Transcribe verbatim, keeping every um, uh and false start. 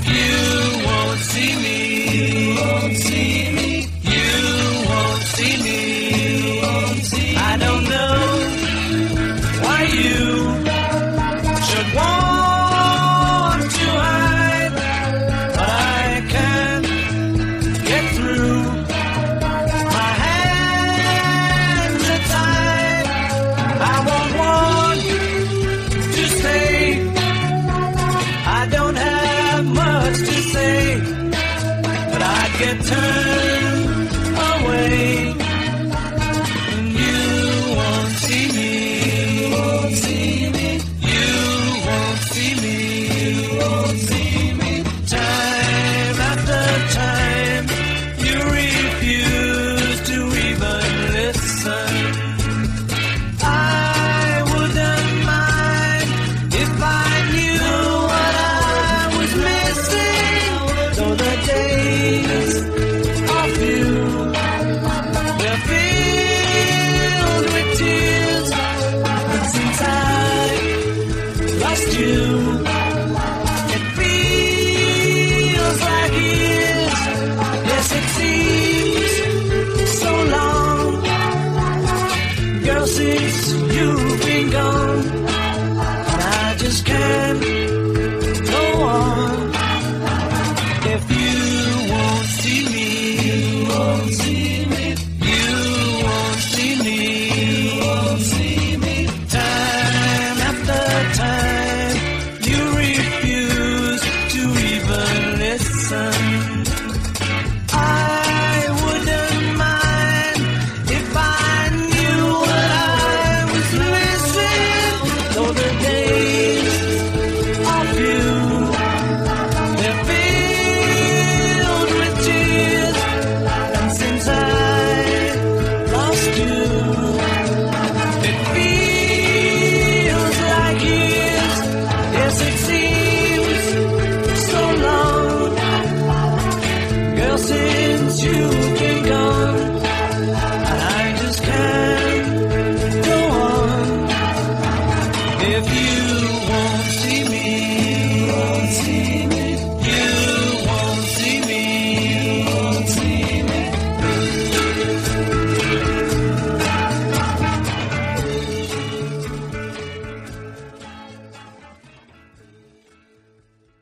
But you won't see me. You won't see me. You won't see me. You won't see me. I don't know why you should want to hide, but I can't get through. My hands are tied. I won't want to stay. I don't have much to say, but I get turned away. And you won't see me. You won't see me. You won't see me. You won't see me. Time after time, you refuse to even listen. I wouldn't mind if I knew what I was missing. Though the days of you were filled with tears, but since I lost you,